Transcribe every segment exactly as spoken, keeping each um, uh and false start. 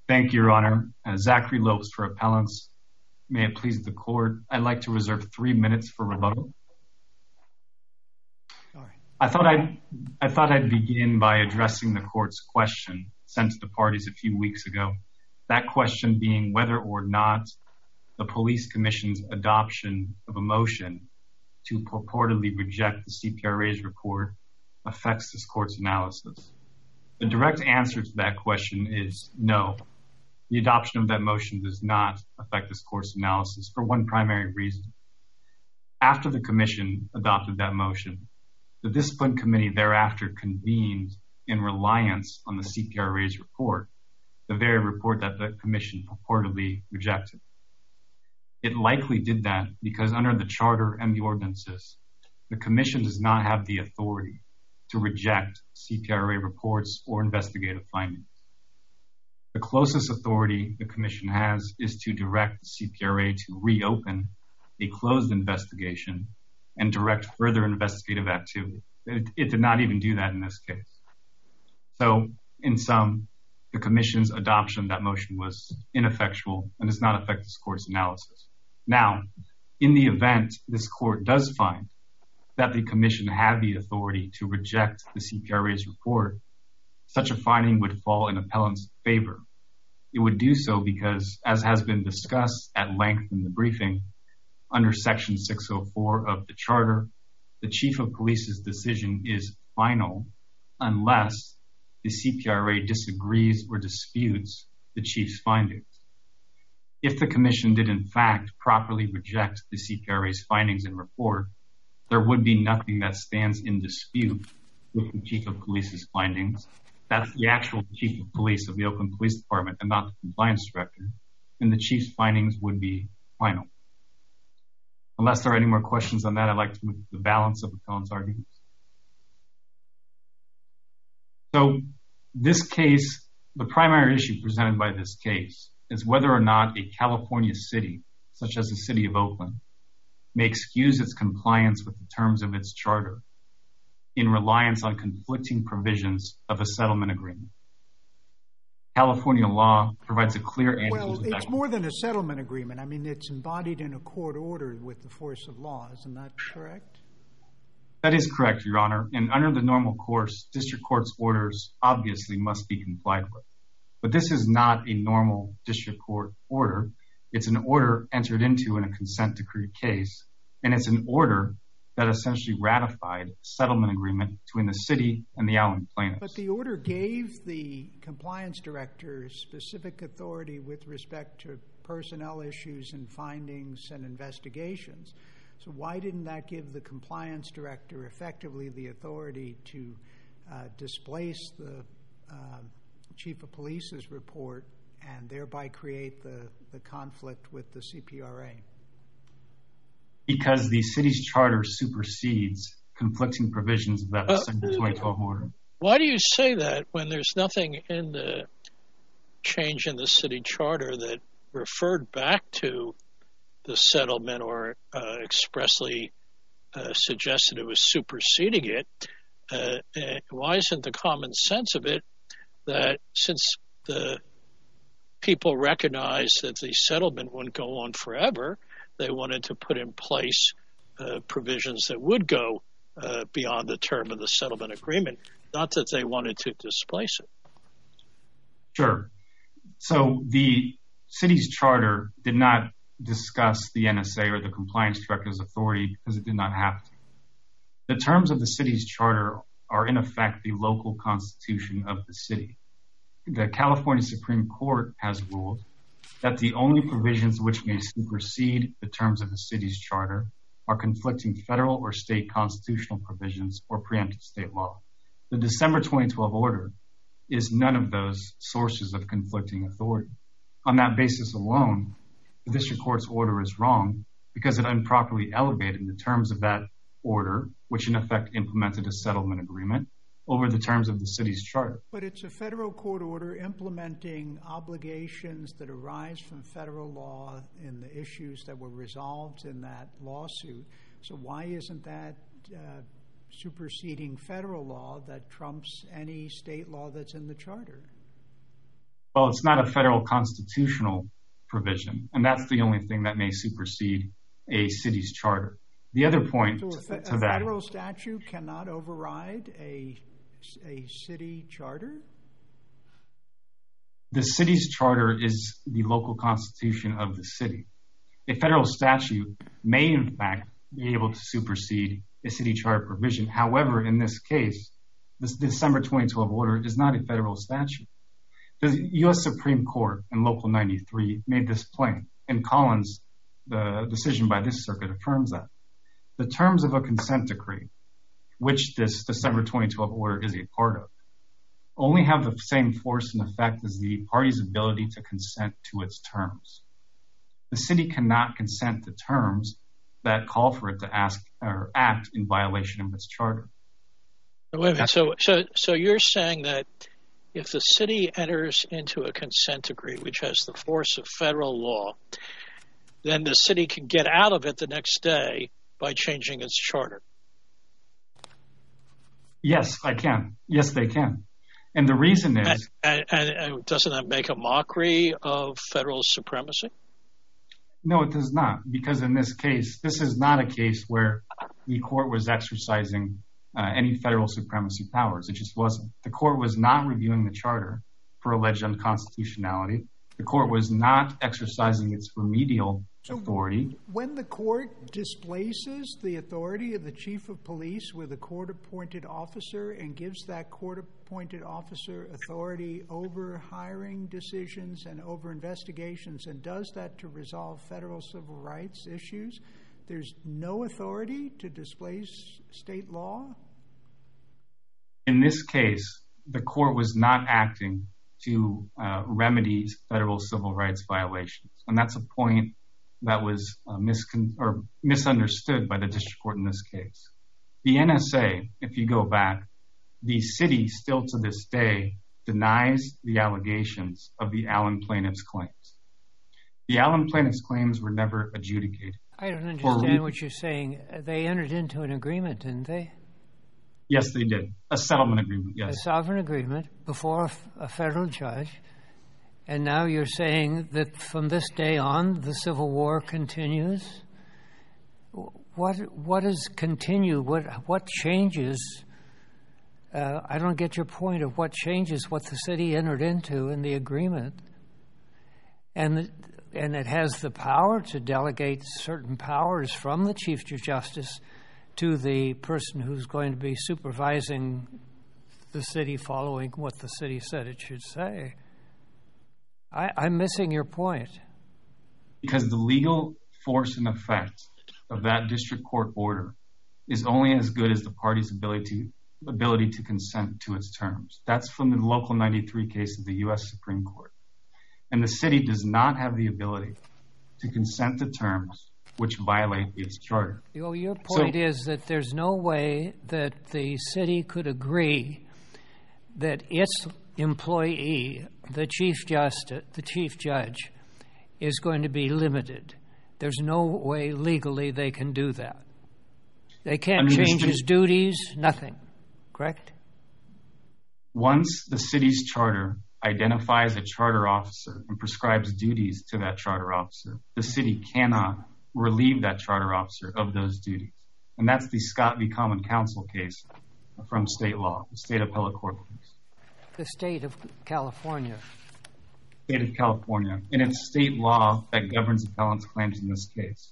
Thank you, Your Honor. Uh, Zachary Lopes for appellants. May it please the court, I'd like to reserve three minutes for rebuttal. All right. I thought I'd, I thought I'd begin by addressing the court's question sent to the parties a few weeks ago. That question being whether or not the police commission's adoption of a motion to purportedly reject the C P R A's report affects this court's analysis. The direct answer to that question is no. The adoption of that motion does not affect this court's analysis for one primary reason. After the commission adopted that motion, the discipline committee thereafter convened in reliance on the C P R A's report, the very report that the commission purportedly rejected. It likely did that because under the charter and the ordinances, the commission does not have the authority to reject C P R A reports or investigative findings. The closest authority the commission has is to direct the C P R A to reopen a closed investigation and direct further investigative activity. It, it did not even do that in this case. So, in sum, the commission's adoption of that motion was ineffectual and does not affect this court's analysis. Now, in the event this court does find that the commission had the authority to reject the C P R A's report, such a finding would fall in appellant's favor. It would do so because, as has been discussed at length in the briefing, under Section six oh four of the Charter, the Chief of Police's decision is final unless the C P R A disagrees or disputes the Chief's findings. If the Commission did in fact properly reject the C P R A's findings and report, there would be nothing that stands in dispute with the Chief of Police's findings. That's the actual Chief of Police of the Oakland Police Department and not the Compliance Director, and the Chief's findings would be final. Unless there are any more questions on that, I'd like to move to the balance of appellant's arguments. So, this case, the primary issue presented by this case is whether or not a California city, such as the city of Oakland, may excuse its compliance with the terms of its charter in reliance on conflicting provisions of a settlement agreement. California law provides a clear answer. Well, it's more than a settlement agreement. I mean, it's embodied in a court order with the force of law. Isn't that correct? That is correct, Your Honor. And under the normal course, district court's orders obviously must be complied with. But this is not a normal district court order. It's an order entered into in a consent decree case, and it's an order that essentially ratified a settlement agreement between the city and the Allen plaintiffs. But the order gave the compliance director specific authority with respect to personnel issues and findings and investigations. So why didn't that give the compliance director effectively the authority to uh, displace the uh, chief of police's report and thereby create the, the conflict with the C P R A? Because the city's charter supersedes conflicting provisions of that December twenty twelve order. Why do you say that when there's nothing in the change in the city charter that referred back to the settlement or uh, expressly uh, suggested it was superseding it? Uh, uh, why isn't the common sense of it that since the people recognized that the settlement wouldn't go on forever, they wanted to put in place uh, provisions that would go uh, beyond the term of the settlement agreement, not that they wanted to displace it? Sure. So the city's charter did not discuss the N S A or the compliance director's authority because it did not have to. The terms of the city's charter are in effect the local constitution of the city. The California Supreme Court has ruled that the only provisions which may supersede the terms of the city's charter are conflicting federal or state constitutional provisions or preemptive state law. The December twenty twelve order is none of those sources of conflicting authority. On that basis alone, the district court's order is wrong because it improperly elevated the terms of that order, which in effect implemented a settlement agreement, over the terms of the city's charter. But it's a federal court order implementing obligations that arise from federal law in the issues that were resolved in that lawsuit. So why isn't that uh, superseding federal law that trumps any state law that's in the charter? Well, it's not a federal constitutional provision, and that's the only thing that may supersede a city's charter. The other point so to, a, to a that... federal statute cannot override a, a city charter? The city's charter is the local constitution of the city. A federal statute may, in fact, be able to supersede a city charter provision. However, in this case, this December twenty twelve order is not a federal statute. The U S Supreme Court in Local ninety-three made this plain. In Collins, the decision by this circuit affirms that. The terms of a consent decree, which this December twenty twelve order is a part of, only have the same force and effect as the party's ability to consent to its terms. The city cannot consent to terms that call for it to ask or act in violation of its charter. Wait a minute. So, so, so you're saying that if the city enters into a consent decree, which has the force of federal law, then the city can get out of it the next day by changing its charter? Yes, I can. Yes, they can. And the reason is... And, and, and doesn't that make a mockery of federal supremacy? No, it does not, because in this case, this is not a case where the court was exercising uh, any federal supremacy powers. It just wasn't. The court was not reviewing the charter for alleged unconstitutionality. The court was not exercising its remedial authority. When the court displaces the authority of the chief of police with a court-appointed officer and gives that court-appointed officer authority over hiring decisions and over investigations and does that to resolve federal civil rights issues, there's no authority to displace state law? In this case, the court was not acting to uh, remedy federal civil rights violations. And that's a point that was uh, miscon- or misunderstood by the district court in this case. The N S A, if you go back, the city still to this day denies the allegations of the Allen plaintiff's claims. The Allen plaintiff's claims were never adjudicated. I don't understand what you're saying. They entered into an agreement, didn't they? Yes, they did. A settlement agreement, yes. A sovereign agreement before a, f- a federal judge. And now you're saying that from this day on, the Civil War continues? What what is continue? What what changes? Uh, I don't get your point of what changes what the city entered into in the agreement. And the, and it has the power to delegate certain powers from the Chief Justice to the person who's going to be supervising the city following what the city said it should say. I, I'm missing your point. Because the legal force and effect of that district court order is only as good as the party's ability to, ability to consent to its terms. That's from the Local ninety-three case of the U S Supreme Court. And the city does not have the ability to consent to terms which violate its charter. Well, your point so, is that there's no way that the city could agree that its employee, the chief justice, the chief judge, is going to be limited. There's no way legally they can do that. They can't change his duties, nothing, correct? Once the city's charter identifies a charter officer and prescribes duties to that charter officer, the city cannot relieve that charter officer of those duties. And that's the Scott v. Common Council case from state law, the state appellate court case. The state of California. State of California. And it's state law that governs appellant's claims in this case.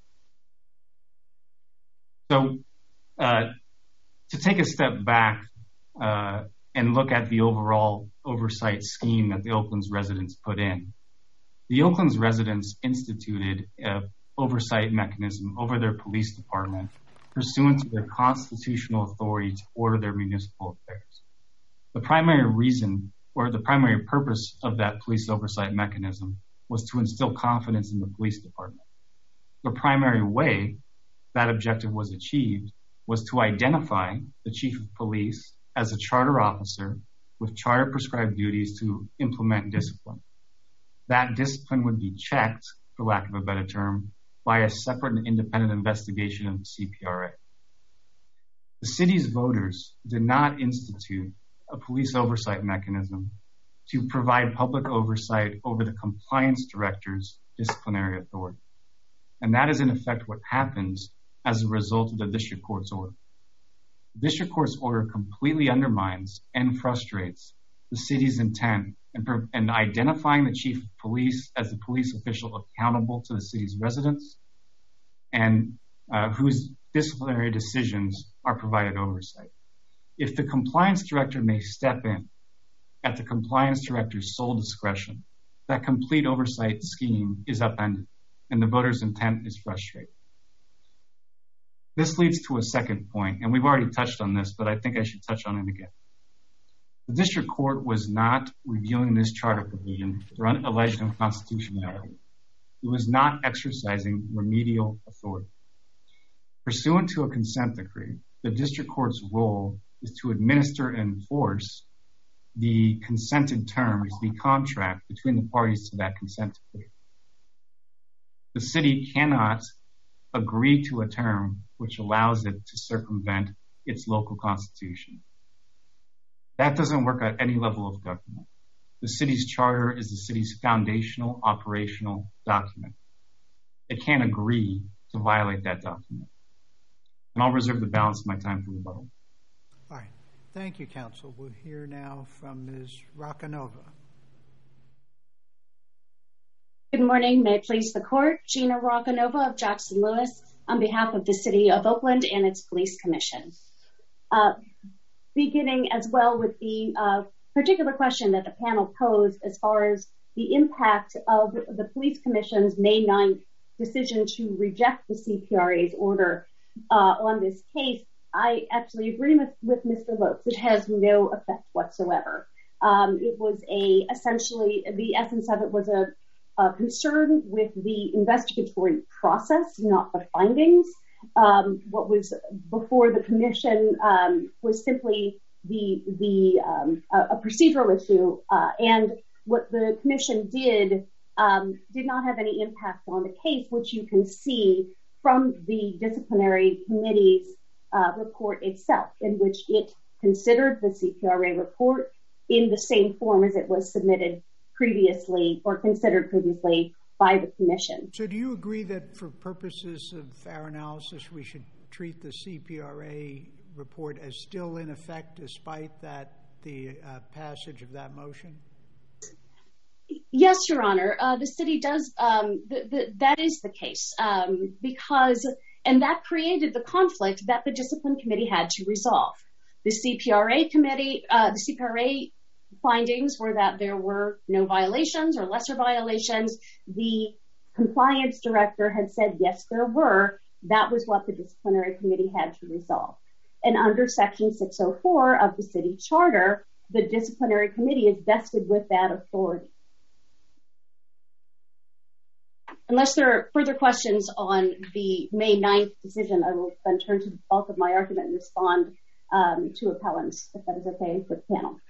So uh, to take a step back uh, and look at the overall oversight scheme that the Oakland's residents put in, the Oakland's residents instituted a oversight mechanism over their police department pursuant to their constitutional authority to order their municipal affairs. The primary reason or the primary purpose of that police oversight mechanism was to instill confidence in the police department. The primary way that objective was achieved was to identify the chief of police as a charter officer with charter prescribed duties to implement discipline. That discipline would be checked, for lack of a better term, by a separate and independent investigation of the C P R A. The city's voters did not institute a police oversight mechanism to provide public oversight over the compliance director's disciplinary authority. And that is in effect what happens as a result of the district court's order. The district court's order completely undermines and frustrates the city's intent in, in identifying the chief of police as the police official accountable to the city's residents and uh, whose disciplinary decisions are provided oversight. If the compliance director may step in at the compliance director's sole discretion, that complete oversight scheme is upended and the voter's intent is frustrated. This leads to a second point, and we've already touched on this, but I think I should touch on it again. The district court was not reviewing this charter provision for alleged unconstitutionality. It was not exercising remedial authority. Pursuant to a consent decree, the district court's role is to administer and enforce the consented terms, the contract between the parties to that consent decree. The city cannot agree to a term which allows it to circumvent its local constitution. That doesn't work at any level of government. The city's charter is the city's foundational operational document. It can't agree to violate that document. And I'll reserve the balance of my time for rebuttal. All right. Thank you, counsel. We'll hear now from Miz Roccanova. Good morning. May it please the court. Gina Roccanova of Jackson Lewis on behalf of the City of Oakland and its Police Commission. Uh, beginning as well with the uh, particular question that the panel posed as far as the impact of the Police Commission's May ninth decision to reject the C P R A's order uh, on this case, I actually agree with, with Mister Lopes. It has no effect whatsoever. Um, it was a, essentially, the essence of it was a Uh, concern with the investigatory process, not the findings. Um, what was before the commission um, was simply the the um, a, a procedural issue, uh, and what the commission did um, did not have any impact on the case, which you can see from the disciplinary committee's uh, report itself, in which it considered the C P R A report in the same form as it was submitted previously or considered previously by the commission. So do you agree that for purposes of our analysis, we should treat the C P R A report as still in effect despite that the uh, passage of that motion? Yes, Your Honor. Uh, the city does, um, the, the, that is the case um, because, and that created the conflict that the discipline committee had to resolve. The C P R A committee, uh, the C P R A findings were that there were no violations or lesser violations. The compliance director had said, yes, there were. That was what the disciplinary committee had to resolve. And under Section six oh four of the city charter, the disciplinary committee is vested with that authority. Unless there are further questions on the May ninth decision, I will then turn to the bulk of my argument and respond um, to appellants, if that is okay with the panel.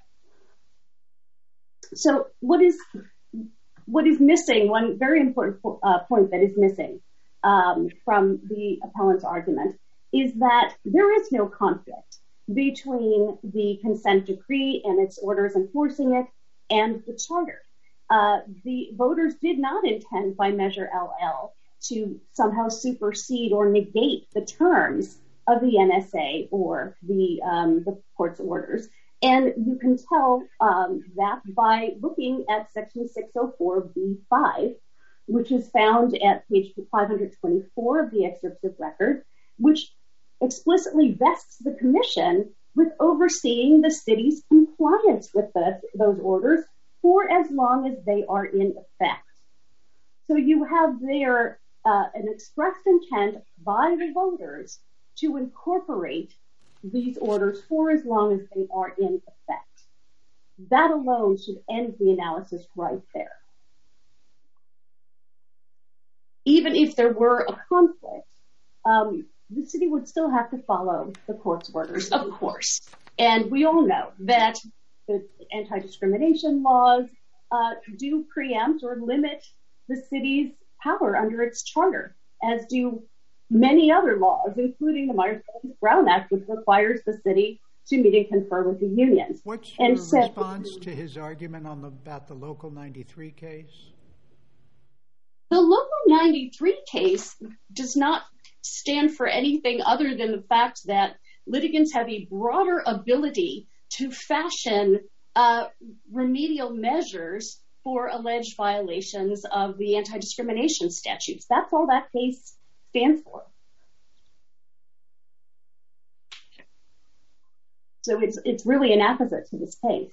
So what is what is missing, one very important uh, point that is missing um, from the appellant's argument is that there is no conflict between the consent decree and its orders enforcing it and the charter. Uh, the voters did not intend by Measure L L to somehow supersede or negate the terms of the N S A or the, um, the court's orders. And you can tell um, that by looking at Section six oh four B five, which is found at page five hundred twenty-four of the excerpts of record, which explicitly vests the commission with overseeing the city's compliance with the, those orders for as long as they are in effect. So you have there uh, an expressed intent by the voters to incorporate these orders for as long as they are in effect. That alone should end the analysis right there. Even if there were a conflict, um, the city would still have to follow the court's orders, of course. And we all know that the anti-discrimination laws uh, do preempt or limit the city's power under its charter, as do many other laws, including the Myers-Brown Act, which requires the city to meet and confer with the unions. What's and your so, response to his argument on the, about the Local ninety-three case? The Local ninety-three case does not stand for anything other than the fact that litigants have a broader ability to fashion uh, remedial measures for alleged violations of the anti-discrimination statutes. That's all that case stands for. So it's it's really an opposite to this case.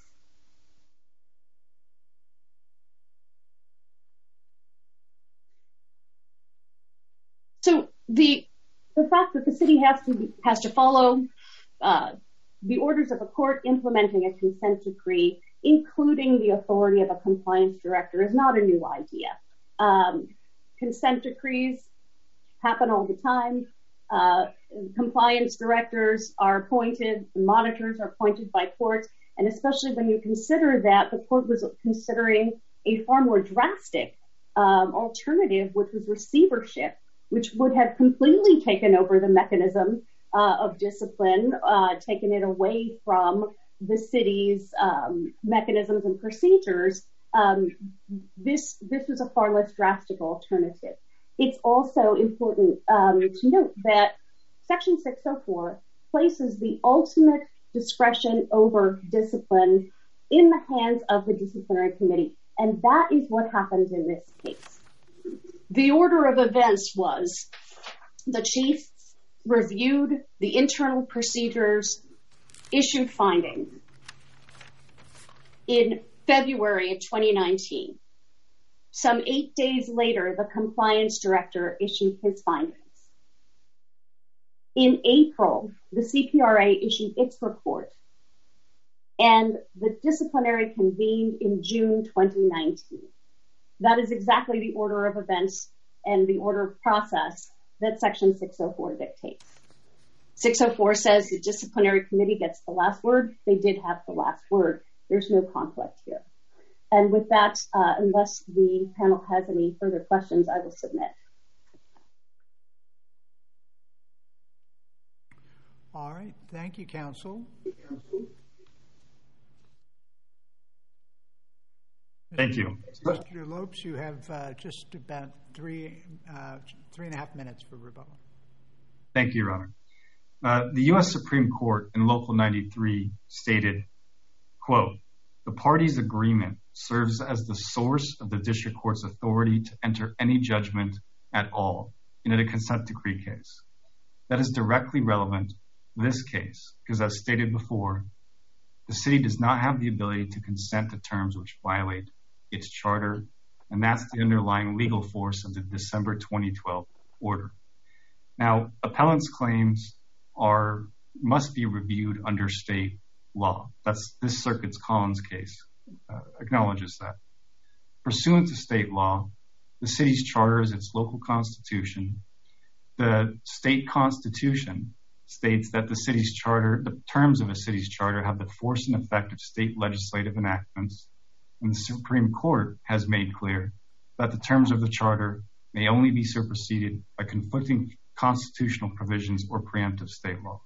So the the fact that the city has to has to follow uh, the orders of a court implementing a consent decree, including the authority of a compliance director, is not a new idea. Um, consent decrees happen all the time. Uh, compliance directors are appointed, monitors are appointed by courts, and especially when you consider that the court was considering a far more drastic um, alternative, which was receivership, which would have completely taken over the mechanism uh, of discipline, uh, taken it away from the city's um, mechanisms and procedures. Um, this this was a far less drastic alternative. It's also important um, to note that Section six oh four places the ultimate discretion over discipline in the hands of the disciplinary committee, and that is what happened in this case. The order of events was the chief reviewed the internal procedures, issued findings in February of twenty nineteen. Some eight days later, the compliance director issued his findings. In April, the C P R A issued its report, and the disciplinary convened in June twenty nineteen. That is exactly the order of events and the order of process that Section six oh four dictates. six oh four says the disciplinary committee gets the last word. They did have the last word. There's no conflict here. And with that, uh, unless the panel has any further questions, I will submit. All right. Thank you, counsel. Thank you. Mister Lopes, you have uh, just about three, uh, three and a half minutes for rebuttal. Thank you, Your Honor. Uh, the U S Supreme Court in Local ninety-three stated, quote, "The parties' agreement serves as the source of the district court's authority to enter any judgment at all in a consent decree case." That is directly relevant to this case because, as stated before, the city does not have the ability to consent to terms which violate its charter, and that's the underlying legal force of the December twenty twelve order. Now, appellants' claims are must be reviewed under state law. That's this circuit's Collins case uh, acknowledges that. Pursuant to state law, the city's charter is its local constitution. The state constitution states that the city's charter, the terms of a city's charter have the force and effect of state legislative enactments, and the Supreme Court has made clear that the terms of the charter may only be superseded by conflicting constitutional provisions or preemptive state law.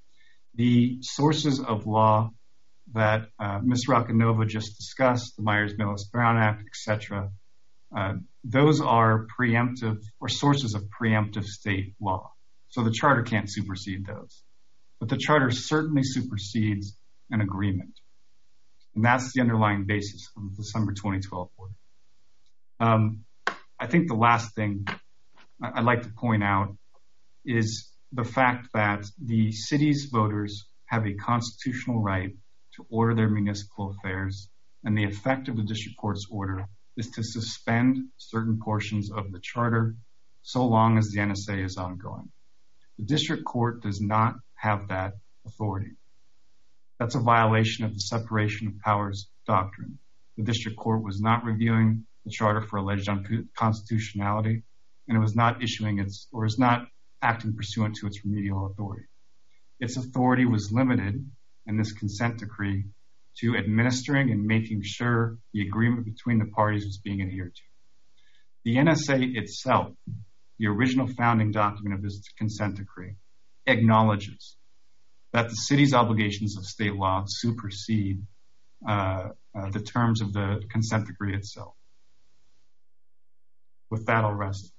The sources of law that uh, Miz Roccanova just discussed, the Myers-Millis-Brown Act, et cetera, uh, those are preemptive or sources of preemptive state law. So the charter can't supersede those. But the charter certainly supersedes an agreement. And that's the underlying basis of the December twenty twelve order. Um, I think the last thing I'd like to point out is the fact that the city's voters have a constitutional right to order their municipal affairs, and the effect of the district court's order is to suspend certain portions of the charter so long as the N S A is ongoing. The district court does not have that authority. That's a violation of the separation of powers doctrine. The district court was not reviewing the charter for alleged unconstitutionality, and it was not issuing its, or is not acting pursuant to its remedial authority. Its authority was limited in this consent decree to administering and making sure the agreement between the parties was being adhered to. The N S A itself, the original founding document of this consent decree, acknowledges that the city's obligations of state law supersede uh, uh, the terms of the consent decree itself. With that, I'll rest.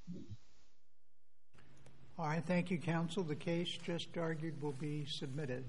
All right, thank you, counsel. The case just argued will be submitted.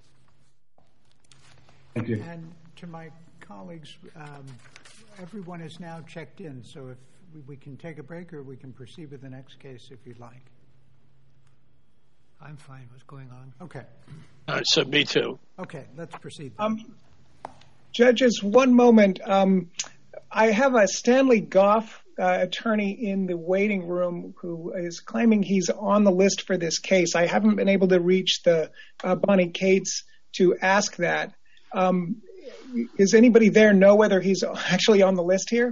Thank you. And to my colleagues, um, everyone is now checked in, so if we, we can take a break or we can proceed with the next case if you'd like. I'm fine. What's going on? Okay. Uh, so me too. Okay, let's proceed. Um, judges, one moment. Um, I have a Stanley Goff uh, attorney in the waiting room who is claiming he's on the list for this case. I haven't been able to reach the uh, Bonnie Cates to ask that. Um, Does anybody there know whether he's actually on the list here?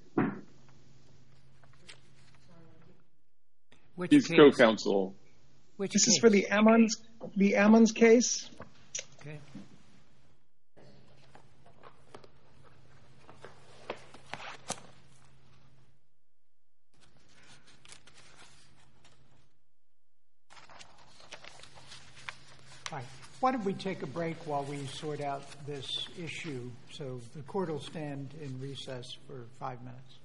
Which He's case? co-counsel. Which This case? is for the Ammons, the Ammons case. Okay. All right. Why don't we take a break while we sort out this issue? So the court will stand in recess for five minutes.